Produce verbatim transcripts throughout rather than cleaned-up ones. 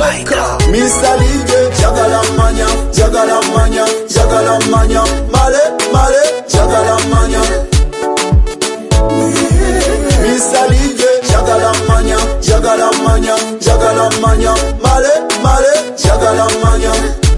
Mister D J jagala manya, jagala manya, jagala manya, male male jagala manya. Mister D J jagala manya, jagala manya, jagala manya, male male jagala manya.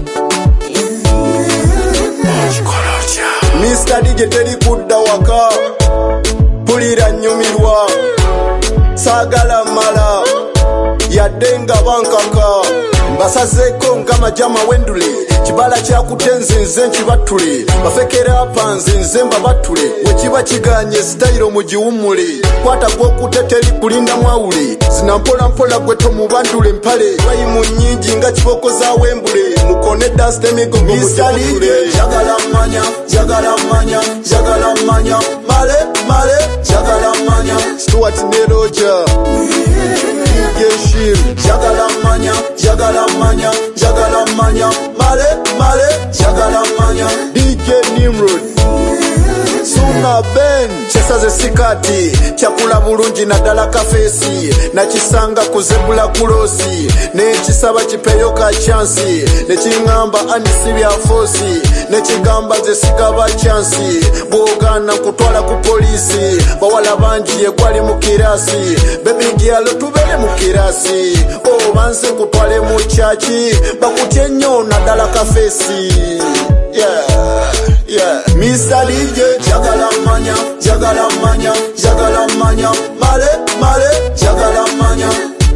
Mister D J teri kudda waka, pulira nyumirwa, sagala mala, yadenga bankaka, mbasazeko nkama jama wendule, kibala kyakutenze nze nkibatule, bafekera panze nze mbabatule, wekiba kiganye style mugiwumule, kwata gwokuteteri kulinda mwawule, zinampola mpola gweto mubandule mpale, wayi mu nnyingi nga kiboko za wembule, mukone dance emigo mugiwumule. Jagala manya, jagala manya, jagala manya, male male jagala manya. Stuart ne Roger D J Shim jagala manya, jagala manya, jagala manya, male male jagala manya. D J Nimrod Suna Ben chesaze sikati chakula bulungi na dala kafesi na kisanga kuzebula kulosi ne kisaba kipeyo ka chance ne kingamba anisibya fosi ne kigamba ze sikaba chance bogana kutwala ku polisi bawala banji yegwali mu kirasi baby girl tubele mu kirasi o banse kutwale mu chachi bakutye nnyo na dala kafesi. Yeah, yeah. Mister D J jagala manya, jagala manya, jagala manya, male male jagala manya.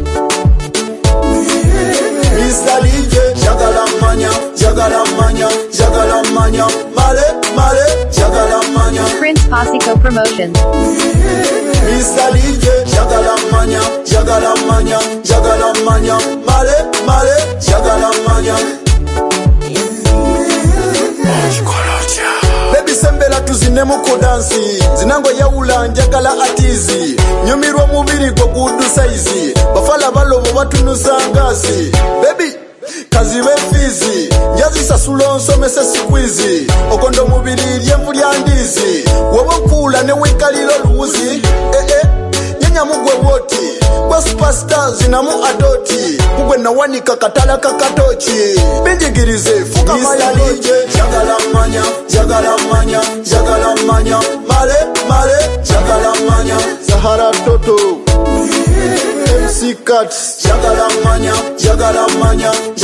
Mister D J jagala manya, jagala manya, jagala manya, male male jagala manya. Prince Pasico Promotions. Mister D J jagala manya, jagala manya, jagala manya, male male jagala manya. Baby sembela tuzine muko dansi zinango yaula njagala atizi nyumirwa mubiri go gudu saizi bafala balobo batunuza ngazi baby kazi befizi njazi sasulonso mese sikwizi okondo mubiri lyemvu lyandizi wobokula ne wekalilo luzi eh eh nyanya mugwe woti kwa superstar zinamu adoti kugwe na wanika katala kakatochi binjigirize fuka maya D J jagala manya, jagala manya, jagala manya, male male jagala manya. Sahara Toto M C Cuts jagala manya, jagala manya,